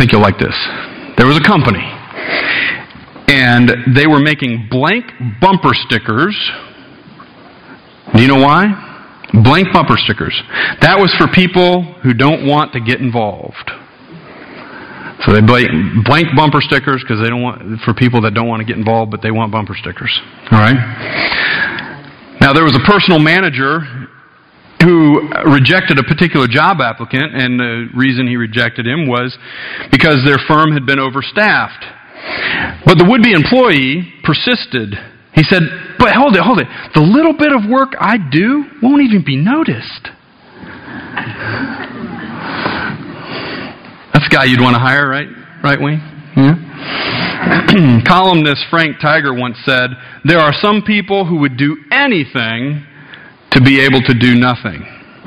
think you'll like this. There was a company, and they were making blank bumper stickers. Do you know why? Blank bumper stickers. That was for people who don't want to get involved. So they blank bumper stickers because they don't want, for people that don't want to get involved, but they want bumper stickers. All right. Now there was a personal manager who rejected a particular job applicant, and the reason he rejected him was because their firm had been overstaffed. But the would-be employee persisted. He said, "But hold it. The little bit of work I do won't even be noticed." That's the guy you'd want to hire, right, Wayne? Yeah. Columnist Frank Tiger once said, "There are some people who would do anything to be able to do nothing."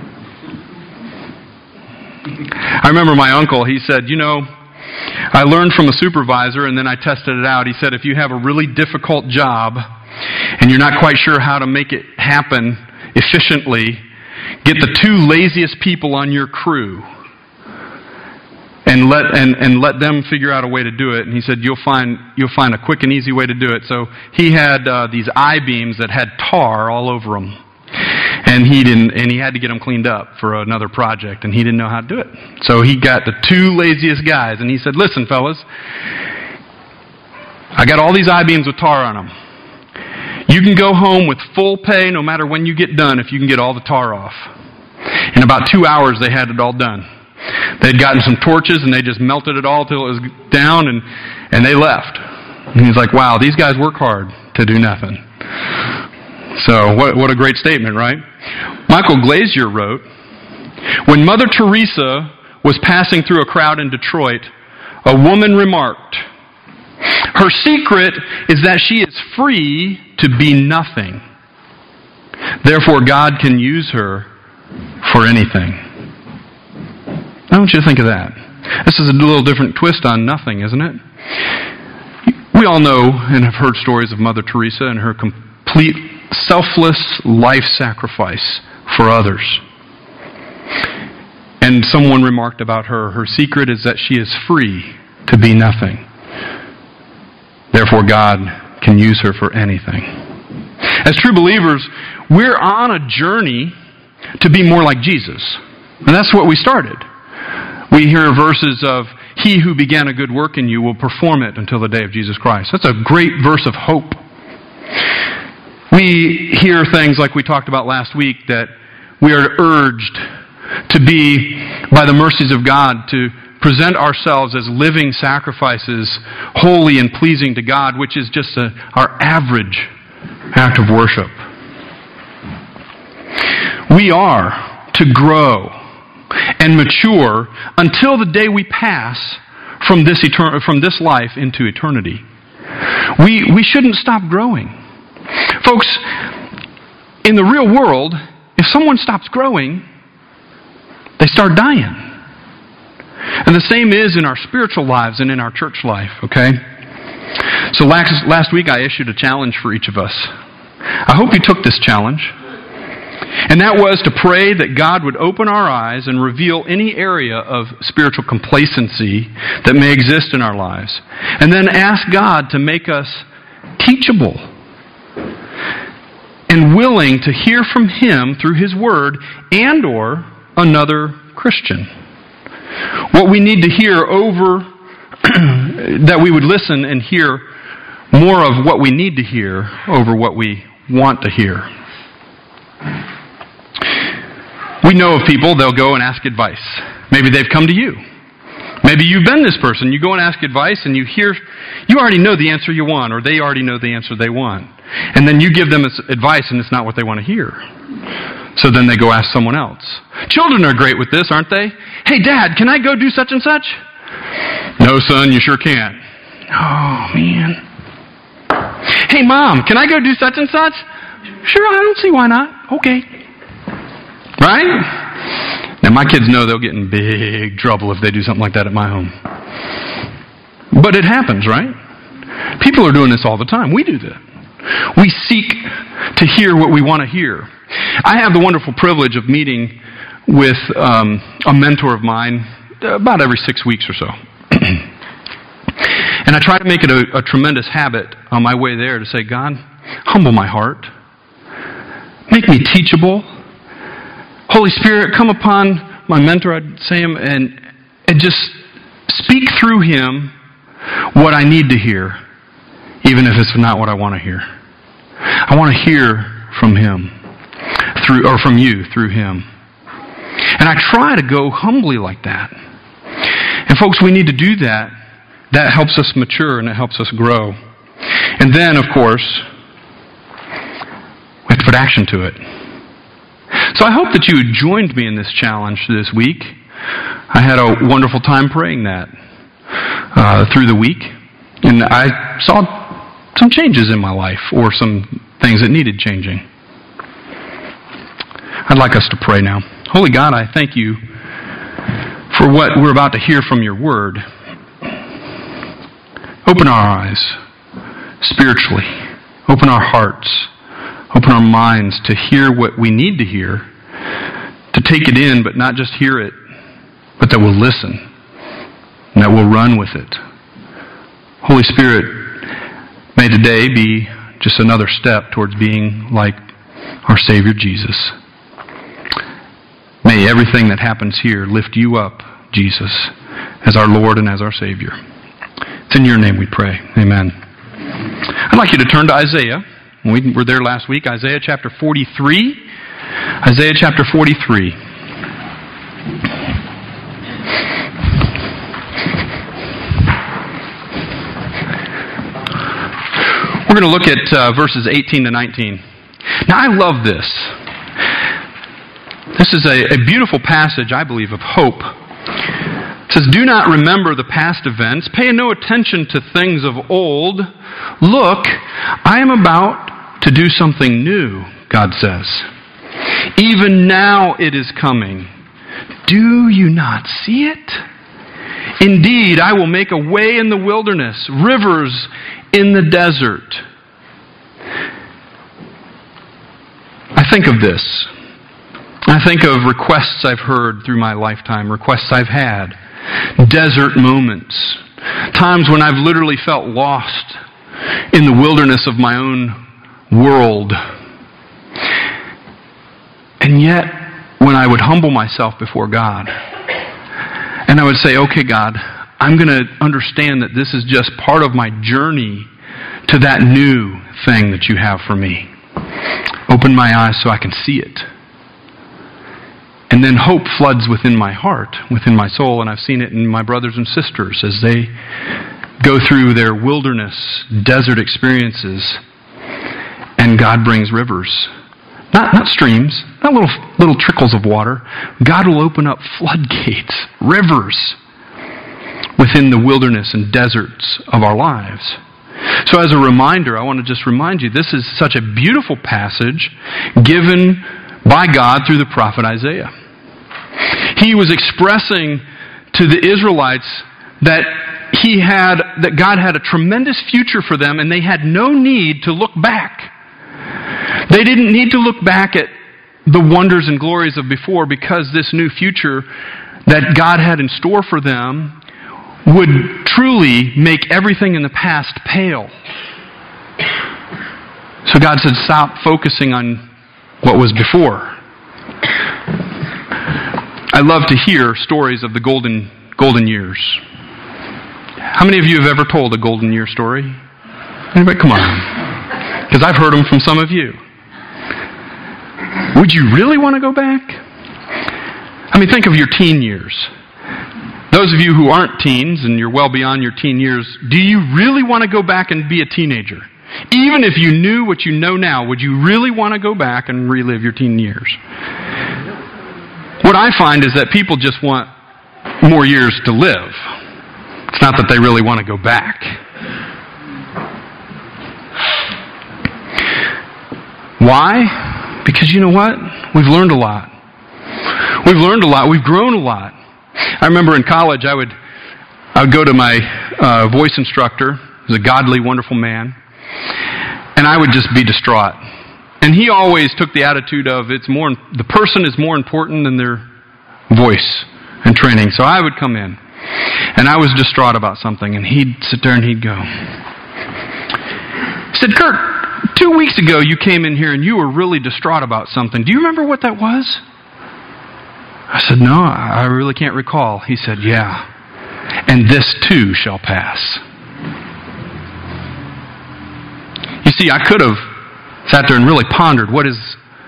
I remember my uncle, he said, I learned from a supervisor and then I tested it out. He said, if you have a really difficult job and you're not quite sure how to make it happen efficiently, get the two laziest people on your crew and let them figure out a way to do it. And he said, you'll find a quick and easy way to do it. So he had these I-beams that had tar all over them. And he had to get them cleaned up for another project, and he didn't know how to do it. So he got the two laziest guys, and he said, listen, fellas, I got all these I-beams with tar on them. You can go home with full pay no matter when you get done if you can get all the tar off. In about 2 hours, they had it all done. They'd gotten some torches, and they just melted it all till it was down, and they left. And he's like, wow, these guys work hard to do nothing. So, what a great statement, right? Michael Glazier wrote, when Mother Teresa was passing through a crowd in Detroit, a woman remarked, her secret is that she is free to be nothing. Therefore, God can use her for anything. I want you to think of that. This is a little different twist on nothing, isn't it? We all know and have heard stories of Mother Teresa and her complete selfless life sacrifice for others. And someone remarked about her secret is that she is free to be nothing. Therefore, God can use her for anything. As true believers, we're on a journey to be more like Jesus. And that's what we started. We hear verses of, he who began a good work in you will perform it until the day of Jesus Christ. That's a great verse of hope. We hear things like we talked about last week, that we are urged to be, by the mercies of God, to present ourselves as living sacrifices, holy and pleasing to God, which is just our average act of worship. We are to grow and mature until the day we pass from this life into eternity. We shouldn't stop growing. Folks, in the real world, if someone stops growing, they start dying. And the same is in our spiritual lives and in our church life, okay? So last week I issued a challenge for each of us. I hope you took this challenge. And that was to pray that God would open our eyes and reveal any area of spiritual complacency that may exist in our lives. And then ask God to make us teachable and willing to hear from Him through His Word and or another Christian. What we need to hear that we would listen and hear more of what we need to hear over what we want to hear. We know of people, they'll go and ask advice. Maybe they've come to you. Maybe you've been this person. You go and ask advice and you already know the answer you want, or they already know the answer they want. And then you give them advice and it's not what they want to hear. So then they go ask someone else. Children are great with this, aren't they? Hey, Dad, can I go do such and such? No, son, you sure can't. Oh, man. Hey, Mom, can I go do such and such? Sure, I don't see why not. Okay. Right? Now, my kids know they'll get in big trouble if they do something like that at my home. But it happens, right? People are doing this all the time. We do that. We seek to hear what we want to hear. I have the wonderful privilege of meeting with a mentor of mine about every 6 weeks or so. And I try to make it a tremendous habit on my way there to say, God, humble my heart. Make me teachable. Holy Spirit, come upon my mentor, I'd say him, and just speak through him what I need to hear, even if it's not what I want to hear. I want to hear from him, from you through him. And I try to go humbly like that. And folks, we need to do that. That helps us mature and it helps us grow. And then, of course, we have to put action to it. So I hope that you joined me in this challenge this week. I had a wonderful time praying that through the week. And I saw some changes in my life, or some things that needed changing. I'd like us to pray now. Holy God, I thank you for what we're about to hear from your word. Open our eyes spiritually. Open our hearts. Open our minds to hear what we need to hear, to take it in, but not just hear it, but that we'll listen, and that we'll run with it. Holy Spirit, may today be just another step towards being like our Savior Jesus. May everything that happens here lift you up, Jesus, as our Lord and as our Savior. It's in your name we pray. Amen. I'd like you to turn to Isaiah. We were there last week. Isaiah chapter 43. Isaiah chapter 43. We're going to look at verses 18 to 19. Now, I love this. This is a beautiful passage, I believe, of hope. It says, "Do not remember the past events. Pay no attention to things of old. Look, I am about to do something new," God says. "Even now it is coming. Do you not see it? Indeed, I will make a way in the wilderness, rivers in the desert." I think of this. I think of requests I've heard through my lifetime, requests I've had, desert moments, times when I've literally felt lost in the wilderness of my own world. And yet, when I would humble myself before God, and I would say, okay, God, I'm going to understand that this is just part of my journey to that new thing that you have for me. Open my eyes so I can see it. And then hope floods within my heart, within my soul, and I've seen it in my brothers and sisters as they go through their wilderness, desert experiences, and God brings rivers. Not streams, not little trickles of water. God will open up floodgates, rivers, within the wilderness and deserts of our lives. So as a reminder, I want to just remind you, this is such a beautiful passage given by God through the prophet Isaiah. He was expressing to the Israelites that God had a tremendous future for them, and they had no need to look back. They didn't need to look back at the wonders and glories of before, because this new future that God had in store for them would truly make everything in the past pale. So God said, stop focusing on what was before. I love to hear stories of the golden years. How many of you have ever told a golden year story? Anybody? Come on. Because I've heard them from some of you. Would you really want to go back? I mean, think of your teen years. Those of you who aren't teens and you're well beyond your teen years, do you really want to go back and be a teenager? Even if you knew what you know now, would you really want to go back and relive your teen years? What I find is that people just want more years to live. It's not that they really want to go back. Why? Because you know what? We've learned a lot. We've learned a lot. We've grown a lot. I remember in college, I would go to my voice instructor. He was a godly, wonderful man. And I would just be distraught. And he always took the attitude of the person is more important than their voice and training. So I would come in. And I was distraught about something, and he'd sit there and he'd go. He said, Kurt, 2 weeks ago you came in here and you were really distraught about something. Do you remember what that was? I said, no, I really can't recall. He said, yeah. And this too shall pass. You see, I could have sat there and really pondered, what was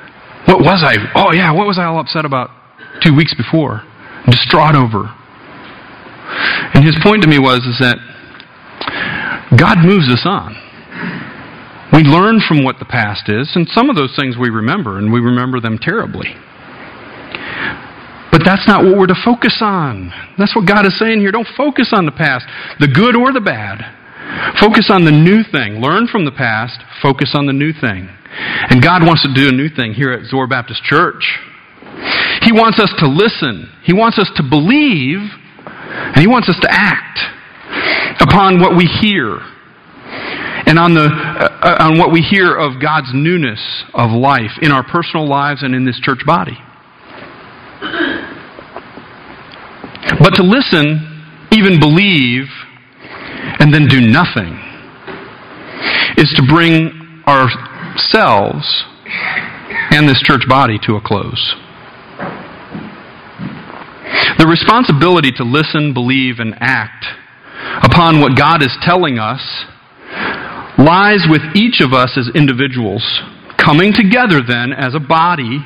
I all upset about 2 weeks before? Distraught over. And his point to me was that God moves us on. We learn from what the past is, and some of those things we remember, and we remember them terribly. But that's not what we're to focus on. That's what God is saying here. Don't focus on the past, the good or the bad. Focus on the new thing. Learn from the past. Focus on the new thing. And God wants to do a new thing here at Zoar Baptist Church. He wants us to listen. He wants us to believe. And He wants us to act upon what we hear. And on what we hear of God's newness of life in our personal lives and in this church body. But to listen, even believe, and then do nothing is to bring ourselves and this church body to a close. The responsibility to listen, believe, and act upon what God is telling us lies with each of us as individuals, coming together then as a body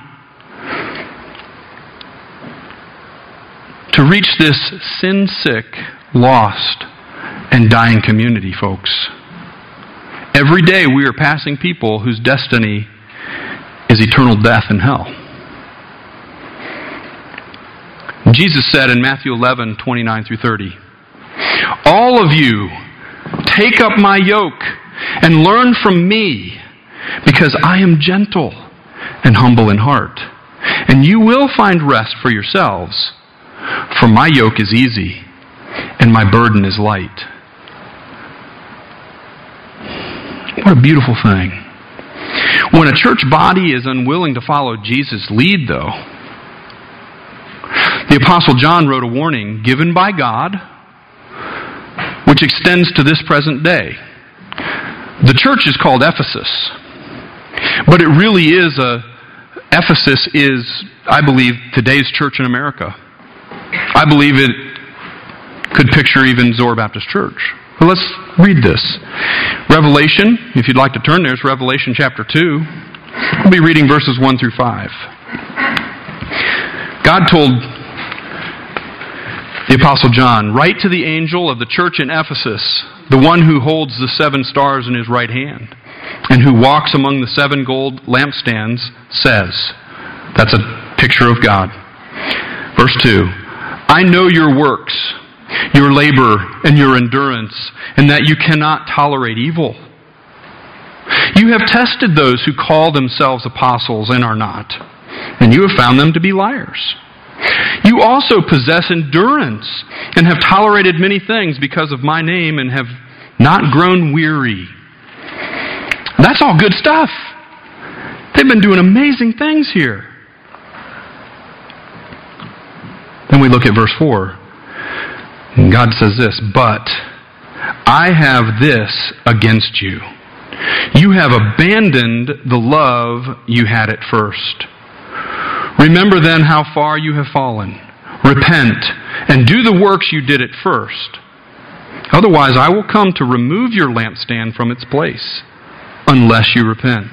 to reach this sin-sick, lost, and dying community, folks. Every day we are passing people whose destiny is eternal death and hell. Jesus said in Matthew 11:29-30, all of you, take up my yoke and learn from me, because I am gentle and humble in heart, and you will find rest for yourselves, for my yoke is easy and my burden is light. What a beautiful thing. When a church body is unwilling to follow Jesus' lead, though, the Apostle John wrote a warning given by God, which extends to this present day. The church is called Ephesus, but it really is Ephesus is, I believe, today's church in America. I believe it could picture even Zoar Baptist Church. Well, let's read this. Revelation, if you'd like to turn there, it's Revelation chapter 2. We'll be reading verses 1 through 5. God told the Apostle John, write to the angel of the church in Ephesus, the one who holds the 7 stars in his right hand, and who walks among the 7 gold lampstands, says, that's a picture of God. Verse 2, I know your works, your labor and your endurance, and that you cannot tolerate evil. You have tested those who call themselves apostles and are not, and you have found them to be liars. You also possess endurance and have tolerated many things because of my name and have not grown weary. That's all good stuff. They've been doing amazing things here. Then we look at verse 4. And God says this, but I have this against you. You have abandoned the love you had at first. Remember then how far you have fallen. Repent and do the works you did at first. Otherwise I will come to remove your lampstand from its place, unless you repent.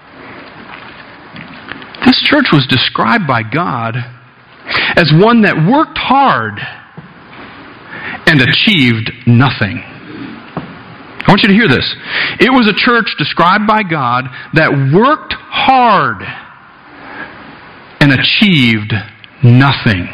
This church was described by God as one that worked hard and achieved nothing. I want you to hear this. It was a church described by God that worked hard and achieved nothing.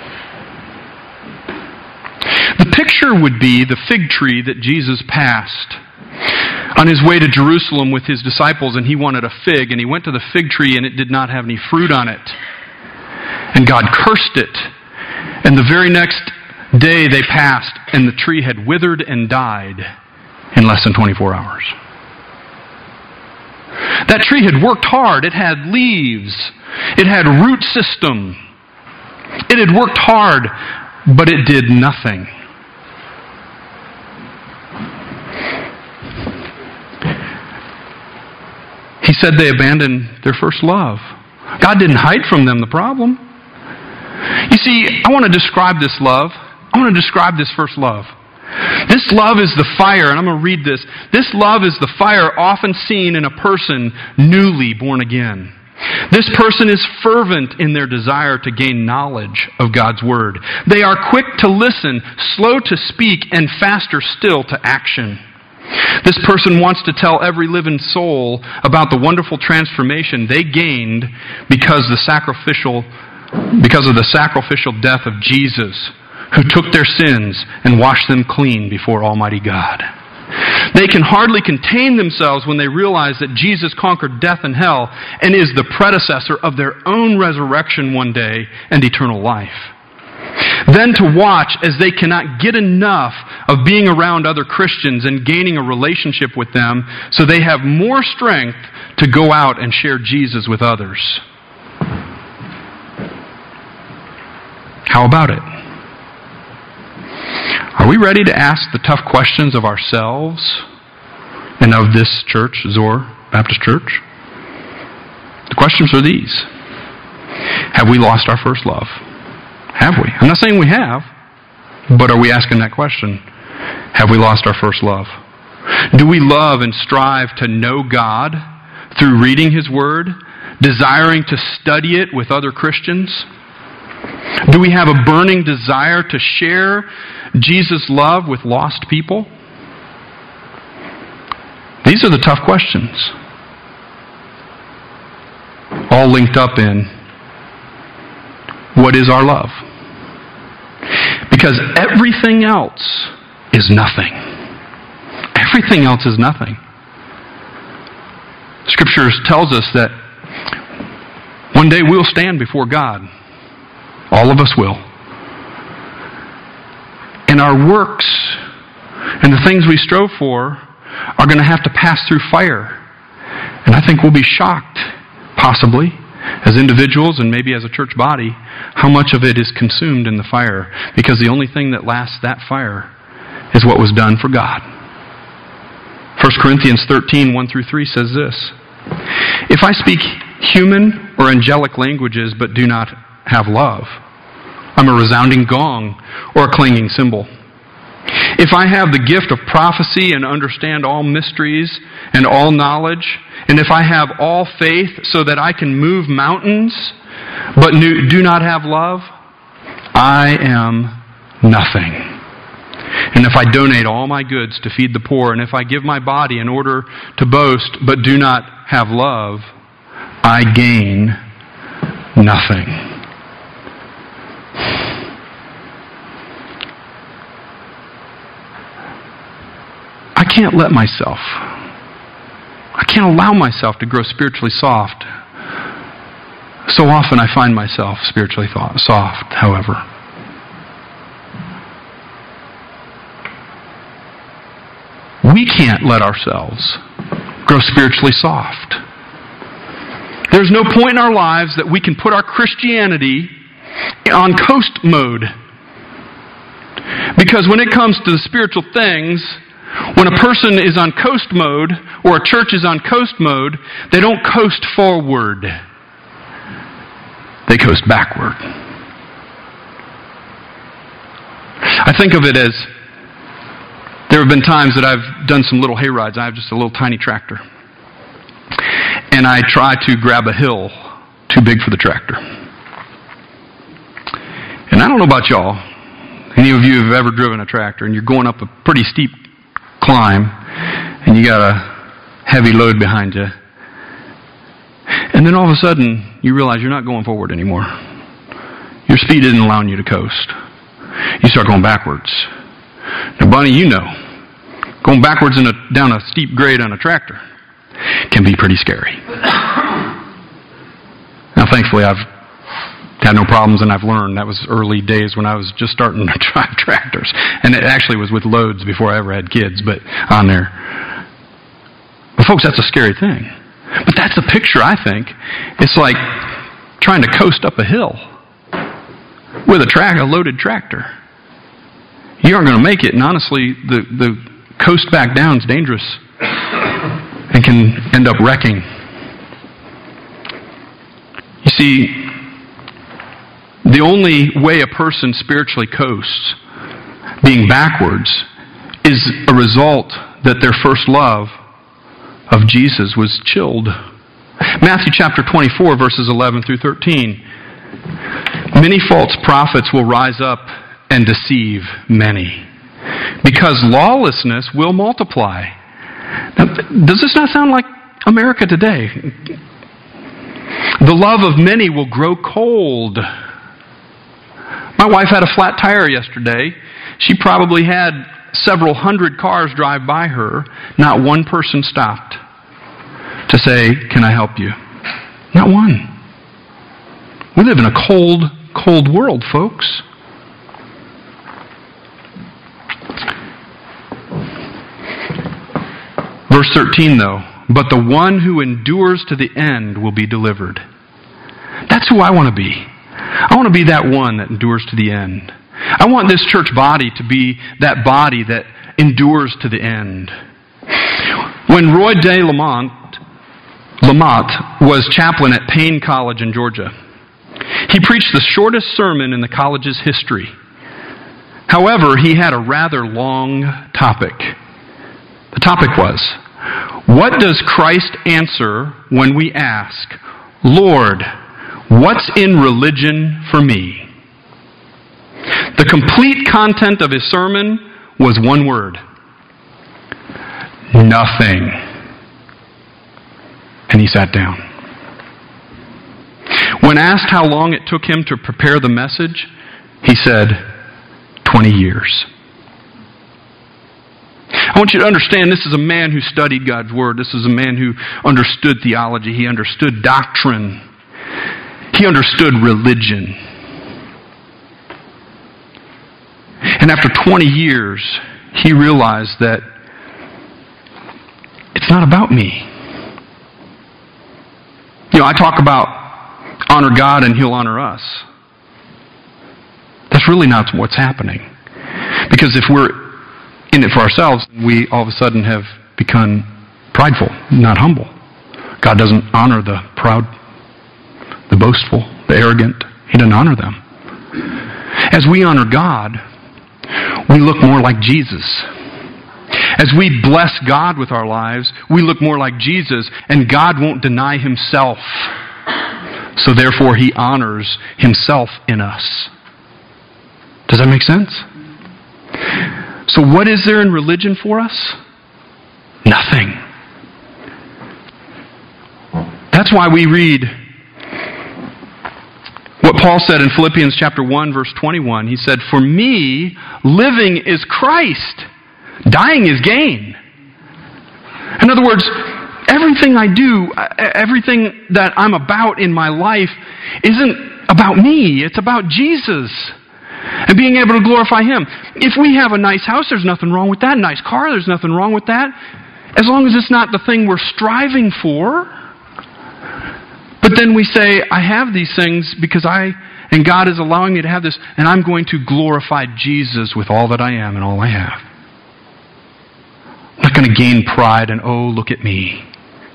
The picture would be the fig tree that Jesus passed on his way to Jerusalem with his disciples, and he wanted a fig, and he went to the fig tree and it did not have any fruit on it. And God cursed it. And the very next day they passed, and the tree had withered and died in less than 24 hours. That tree had worked hard. It had leaves. It had root system. It had worked hard but it did nothing. He said they abandoned their first love. God didn't hide from them the problem. You see, I want to describe this love. I want to describe this first love. This love is the fire, and I'm going to read this. This love is the fire often seen in a person newly born again. This person is fervent in their desire to gain knowledge of God's Word. They are quick to listen, slow to speak, and faster still to action. This person wants to tell every living soul about the wonderful transformation they gained because of the sacrificial death of Jesus, who took their sins and washed them clean before Almighty God. They can hardly contain themselves when they realize that Jesus conquered death and hell and is the predecessor of their own resurrection one day and eternal life. Then to watch as they cannot get enough of being around other Christians and gaining a relationship with them so they have more strength to go out and share Jesus with others. How about it? Are we ready to ask the tough questions of ourselves and of this church, Zoar Baptist Church? The questions are these. Have we lost our first love? Have we? I'm not saying we have, but are we asking that question? Have we lost our first love? Do we love and strive to know God through reading His Word, desiring to study it with other Christians? Do we have a burning desire to share Jesus' love with lost people? These are the tough questions. All linked up in, what is our love? Because everything else is nothing. Everything else is nothing. Scripture tells us that one day we'll stand before God. All of us will. And our works and the things we strove for are going to have to pass through fire. And I think we'll be shocked, possibly, as individuals and maybe as a church body, how much of it is consumed in the fire. Because the only thing that lasts that fire is what was done for God. 1 Corinthians 13, 1-3 says this. If I speak human or angelic languages but do not have love, I'm a resounding gong or a clanging cymbal. If I have the gift of prophecy and understand all mysteries and all knowledge, and if I have all faith so that I can move mountains, but do not have love, I am nothing. And if I donate all my goods to feed the poor, and if I give my body in order to boast, but do not have love, I gain nothing. I can't allow myself to grow spiritually soft. So often I find myself spiritually soft, however. We can't let ourselves grow spiritually soft. There's no point in our lives that we can put our Christianity on coast mode. Because when it comes to the spiritual things, when a person is on coast mode, or a church is on coast mode, they don't coast forward. They coast backward. I think of it as, there have been times that I've done some little hay rides. I have just a little tiny tractor. And I try to grab a hill too big for the tractor. And I don't know about y'all. Any of you have ever driven a tractor and you're going up a pretty steep climb and you got a heavy load behind you. And then all of a sudden you realize you're not going forward anymore. Your speed isn't allowing you to coast. You start going backwards. Now, Bunny, you know, going backwards down a steep grade on a tractor can be pretty scary. Now, thankfully, I've had no problems and I've learned. That was early days when I was just starting to drive tractors. And it actually was with loads before I ever had kids, but on there. But folks, that's a scary thing. But that's a picture, I think. It's like trying to coast up a hill. with a loaded tractor. You aren't going to make it, and honestly, the coast back down is dangerous and can end up wrecking. You see, the only way a person spiritually coasts, being backwards, is a result that their first love of Jesus was chilled. Matthew chapter 24, verses 11 through 13. Many false prophets will rise up and deceive many, because lawlessness will multiply. Now, does this not sound like America today? The love of many will grow cold. My wife had a flat tire yesterday. She probably had several hundred cars drive by her. Not one person stopped to say, "Can I help you?" Not one. We live in a cold, cold world, folks. Verse 13, though, "But the one who endures to the end will be delivered." That's who I want to be. I want to be that one that endures to the end. I want this church body to be that body that endures to the end. When Roy de Lamont was chaplain at Payne College in Georgia, he preached the shortest sermon in the college's history. However, he had a rather long topic. The topic was, what does Christ answer when we ask, "Lord, what's in religion for me?" The complete content of his sermon was one word: nothing. And he sat down. When asked how long it took him to prepare the message, he said, 20 years. I want you to understand, this is a man who studied God's Word. This is a man who understood theology. He understood doctrine. He understood religion. And after 20 years, he realized that it's not about me. You know, I talk about honor God and He'll honor us. That's really not what's happening. Because if we're in it for ourselves, we all of a sudden have become prideful, not humble. God doesn't honor the proud, the boastful, the arrogant. He doesn't honor them. As we honor God, we look more like Jesus. As we bless God with our lives, we look more like Jesus, and God won't deny Himself. So therefore, He honors Himself in us. Does that make sense? So what is there in religion for us? Nothing. That's why we read what Paul said in Philippians chapter 1, verse 21. He said, "For me, living is Christ. Dying is gain." In other words, everything I do, everything that I'm about in my life isn't about me. It's about Jesus and being able to glorify Him. If we have a nice house, there's nothing wrong with that. Nice car, there's nothing wrong with that. As long as it's not the thing we're striving for. But then we say, I have these things because and God is allowing me to have this, and I'm going to glorify Jesus with all that I am and all I have. I'm not going to gain pride and, oh, look at me.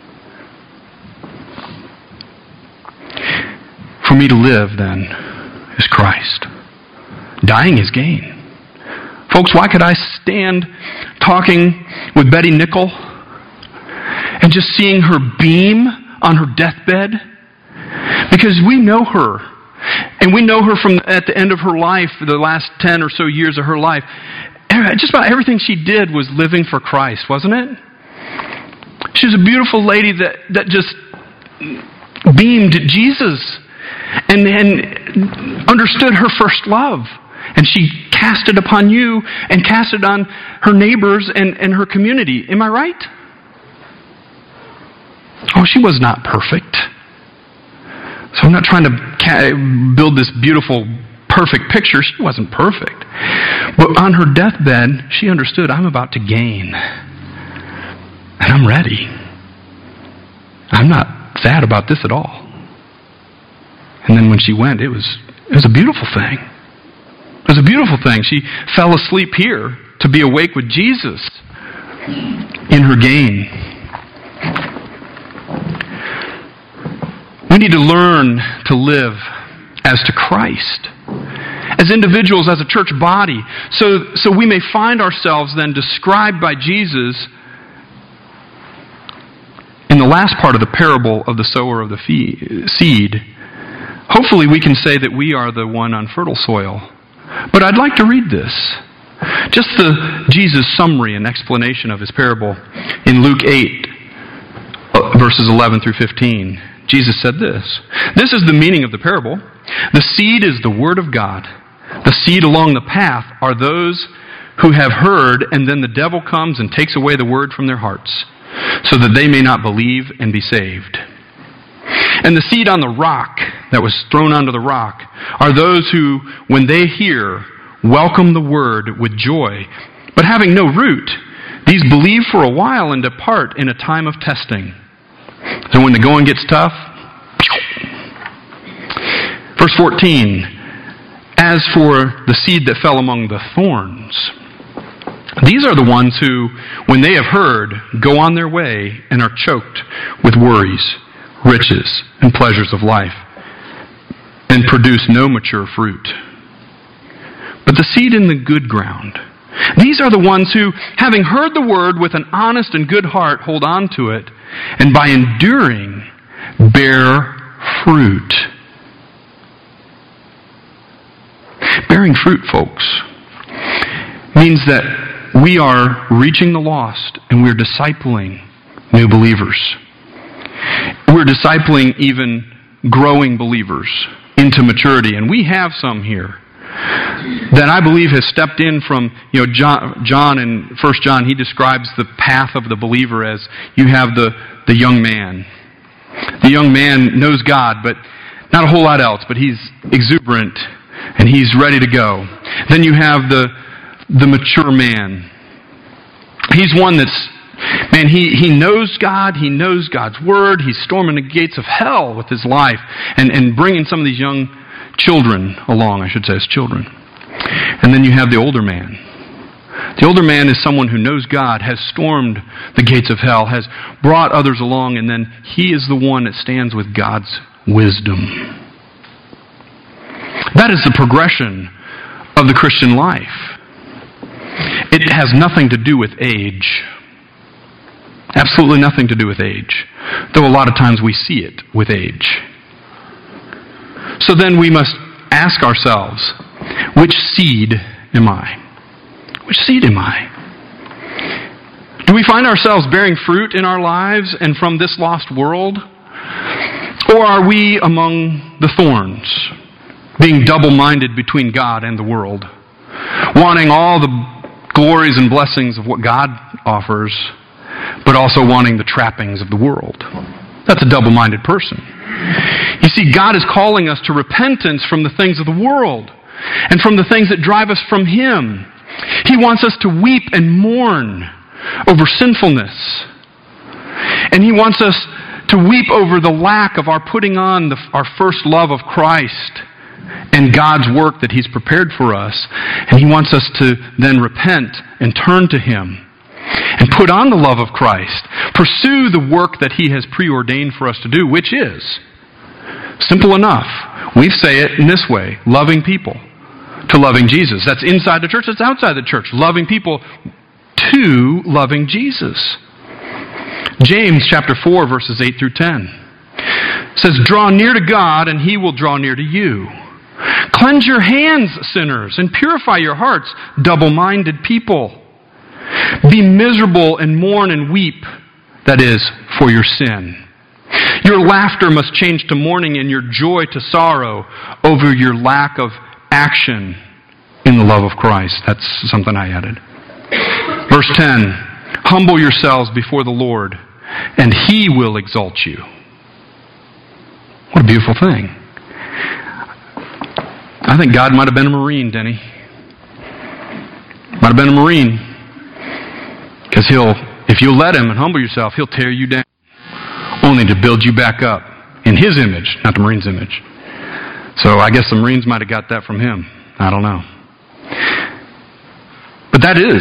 For me to live, then, is Christ. Dying is gain. Folks, why could I stand talking with Betty Nickel and just seeing her beam on her deathbed? Because we know her. And we know her from at the end of her life, the last 10 or so years of her life. Just about everything she did was living for Christ, wasn't it? She was a beautiful lady that just beamed Jesus and understood her first love. And she cast it upon you and cast it on her neighbors and her community. Am I right? Oh, she was not perfect. So I'm not trying to build this beautiful, perfect picture. She wasn't perfect. But on her deathbed, she understood, I'm about to gain. And I'm ready. I'm not sad about this at all. And then when she went, it was It was a beautiful thing. It was a beautiful thing. She fell asleep here to be awake with Jesus in her gain. We need to learn to live as to Christ, as individuals, as a church body, so we may find ourselves then described by Jesus in the last part of the parable of the sower of the seed. Hopefully we can say that we are the one on fertile soil. But I'd like to read this. Just Jesus' summary and explanation of his parable in Luke 8, verses 11 through 15. Jesus said this. This is the meaning of the parable. The seed is the word of God. The seed along the path are those who have heard, and then the devil comes and takes away the word from their hearts, so that they may not believe and be saved. And the seed on the rock that was thrown onto the rock are those who, when they hear, welcome the word with joy, but having no root, these believe for a while and depart in a time of testing. So when the going gets tough, verse 14, as for the seed that fell among the thorns, these are the ones who, when they have heard, go on their way and are choked with worries, riches, and pleasures of life, and produce no mature fruit. But the seed in the good ground, these are the ones who, having heard the word with an honest and good heart, hold on to it, and by enduring, bear fruit. Bearing fruit, folks, means that we are reaching the lost and we're discipling new believers. We're discipling even growing believers into maturity. And we have some here that I believe has stepped in from, John in 1 John, he describes the path of the believer as you have the young man. The young man knows God, but not a whole lot else, but he's exuberant and he's ready to go. Then you have the mature man. He's one that's, man, he knows God, he knows God's word, he's storming the gates of hell with his life and bringing some of these young children along, I should say, as children. And then you have the older man. The older man is someone who knows God, has stormed the gates of hell, has brought others along, and then he is the one that stands with God's wisdom. That is the progression of the Christian life. It has nothing to do with age. Absolutely nothing to do with age. Though a lot of times we see it with age. So then we must ask ourselves, which seed am I? Which seed am I? Do we find ourselves bearing fruit in our lives and from this lost world? Or are we among the thorns, being double-minded between God and the world, wanting all the glories and blessings of what God offers, but also wanting the trappings of the world? That's a double-minded person. You see, God is calling us to repentance from the things of the world and from the things that drive us from Him. He wants us to weep and mourn over sinfulness. And He wants us to weep over the lack of our putting on our first love of Christ and God's work that He's prepared for us. And He wants us to then repent and turn to Him and put on the love of Christ. Pursue the work that He has preordained for us to do, which is simple enough. We say it in this way: loving people to loving Jesus. That's inside the church, that's outside the church. Loving people to loving Jesus. James chapter 4, verses 8 through 10 says, "Draw near to God, and He will draw near to you. Cleanse your hands, sinners, and purify your hearts, double-minded people. Be miserable and mourn and weep, that is, for your sin. Your laughter must change to mourning and your joy to sorrow over your lack of action in the love of Christ." That's something I added. Verse 10, "Humble yourselves before the Lord, and He will exalt you." What a beautiful thing. I think God might have been a Marine, Denny. Might have been a Marine. Because if you'll let Him and humble yourself, He'll tear you down, only to build you back up in His image, not the Marine's image. So I guess the Marines might have got that from him. I don't know. But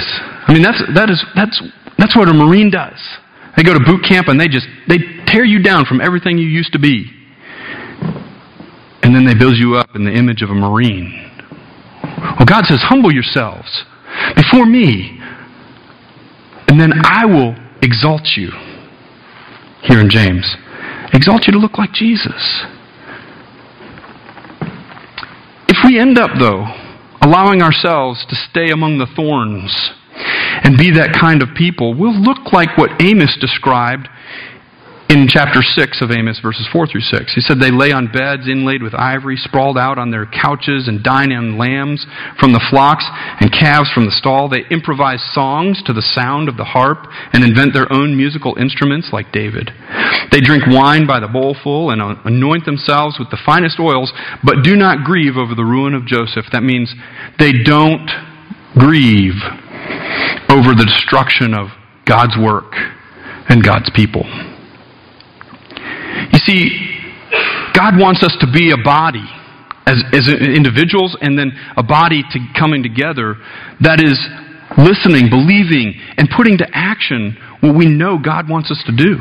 that's what a Marine does. They go to boot camp and they tear you down from everything you used to be. And then they build you up in the image of a Marine. Well, God says, humble yourselves before me, and then I will exalt you. Here in James, exalt you to look like Jesus. If we end up, though, allowing ourselves to stay among the thorns and be that kind of people, we'll look like what Amos described in chapter 6 of Amos, verses 4 through 6. He said, they lay on beds inlaid with ivory, sprawled out on their couches, and dine on lambs from the flocks and calves from the stall. They improvise songs to the sound of the harp and invent their own musical instruments like David. They drink wine by the bowlful and anoint themselves with the finest oils, but do not grieve over the ruin of Joseph. That means they don't grieve over the destruction of God's work and God's people. You see, God wants us to be a body as individuals, and then a body coming together that is listening, believing, and putting to action what we know God wants us to do.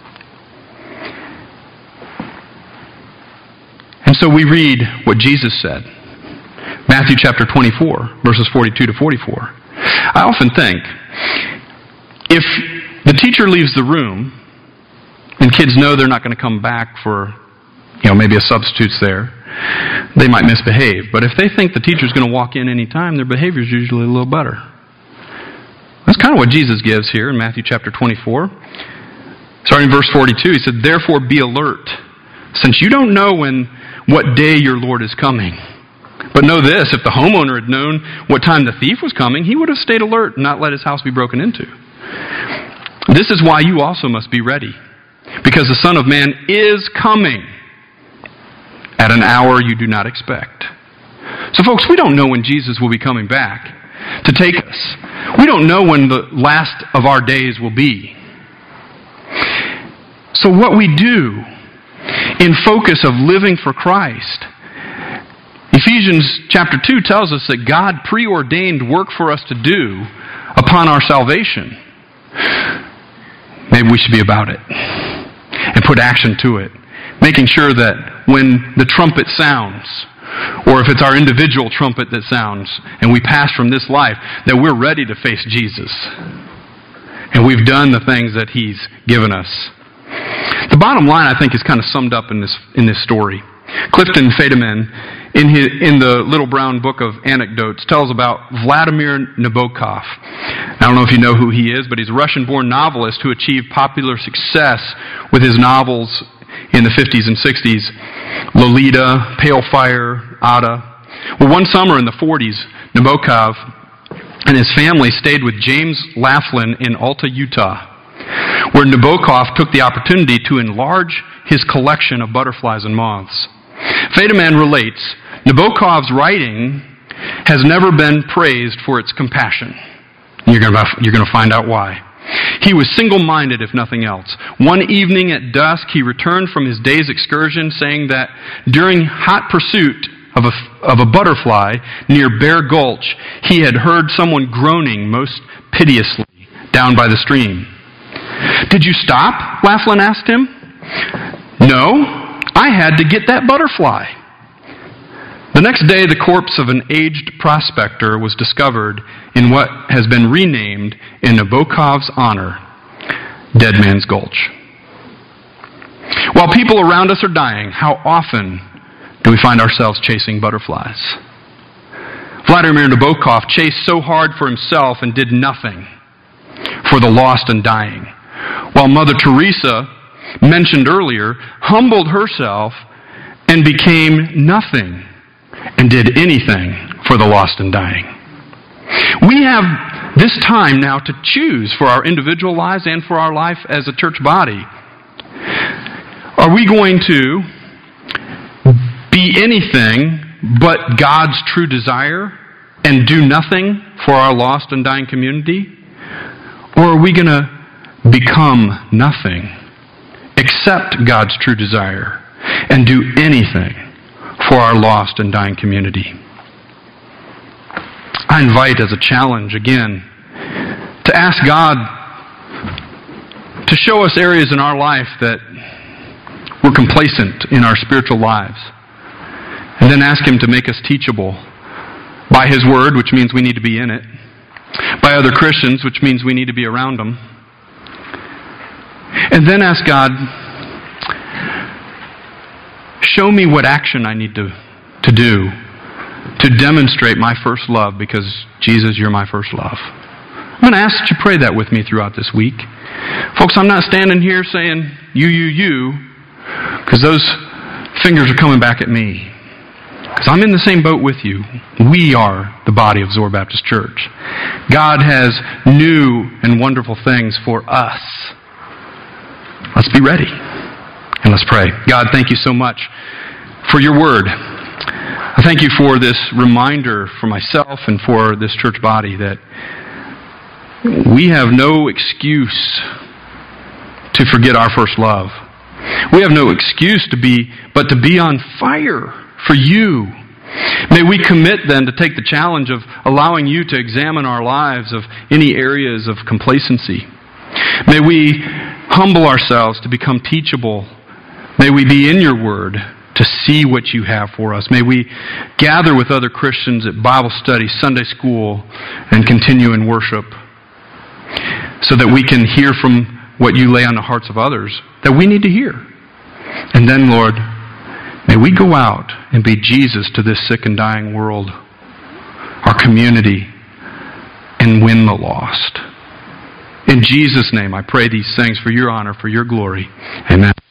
And so we read what Jesus said. Matthew chapter 24, verses 42 to 44. I often think, if the teacher leaves the room, and kids know they're not going to come back for, maybe a substitute's there, they might misbehave. But if they think the teacher's going to walk in any time, their behavior's usually a little better. That's kind of what Jesus gives here in Matthew chapter 24. Starting in verse 42, he said, therefore be alert, since you don't know what day your Lord is coming. But know this, if the homeowner had known what time the thief was coming, he would have stayed alert and not let his house be broken into. This is why you also must be ready, because the Son of Man is coming at an hour you do not expect. So folks, we don't know when Jesus will be coming back to take us. We don't know when the last of our days will be. So what we do in focus of living for Christ, Ephesians chapter 2 tells us that God preordained work for us to do upon our salvation. Maybe we should be about it and put action to it, making sure that when the trumpet sounds, or if it's our individual trumpet that sounds, and we pass from this life, that we're ready to face Jesus. And we've done the things that He's given us. The bottom line, I think, is kind of summed up in this story. Clifton Fadiman, in the Little Brown Book of Anecdotes, tells about Vladimir Nabokov. I don't know if you know who he is, but he's a Russian-born novelist who achieved popular success with his novels in the 50s and 60s. Lolita, Pale Fire, Ada. Well, one summer in the 40s, Nabokov and his family stayed with James Laughlin in Alta, Utah, where Nabokov took the opportunity to enlarge his collection of butterflies and moths. Fadiman relates, Nabokov's writing has never been praised for its compassion. You're going to find out why. He was single-minded, if nothing else. One evening at dusk, he returned from his day's excursion, saying that during hot pursuit of a butterfly near Bear Gulch, he had heard someone groaning most piteously down by the stream. Did you stop? Laughlin asked him. No, I had to get that butterfly. The next day, the corpse of an aged prospector was discovered in what has been renamed in Nabokov's honor, Dead Man's Gulch. While people around us are dying, how often do we find ourselves chasing butterflies? Vladimir Nabokov chased so hard for himself and did nothing for the lost and dying, while Mother Teresa, mentioned earlier, humbled herself and became nothing and did anything for the lost and dying. We have this time now to choose for our individual lives and for our life as a church body. Are we going to be anything but God's true desire and do nothing for our lost and dying community? Or are we going to become nothing, accept God's true desire, and do anything for our lost and dying community. I invite as a challenge, again, to ask God to show us areas in our life that we're complacent in our spiritual lives. And then ask Him to make us teachable by His Word, which means we need to be in it, by other Christians, which means we need to be around them. And then ask God, show me what action I need to do to demonstrate my first love, because Jesus, you're my first love. I'm going to ask that you pray that with me throughout this week. Folks, I'm not standing here saying, you, because those fingers are coming back at me. Because I'm in the same boat with you. We are the body of Zoar Baptist Church. God has new and wonderful things for us. Let's be ready. And let's pray. God, thank you so much for your word. I thank you for this reminder for myself and for this church body that we have no excuse to forget our first love. We have no excuse but to be on fire for you. May we commit then to take the challenge of allowing you to examine our lives of any areas of complacency. May we humble ourselves to become teachable. May we be in your word to see what you have for us. May we gather with other Christians at Bible study, Sunday school, and continue in worship so that we can hear from what you lay on the hearts of others that we need to hear. And then, Lord, may we go out and be Jesus to this sick and dying world, our community, and win the lost. In Jesus' name, I pray these things for your honor, for your glory. Amen.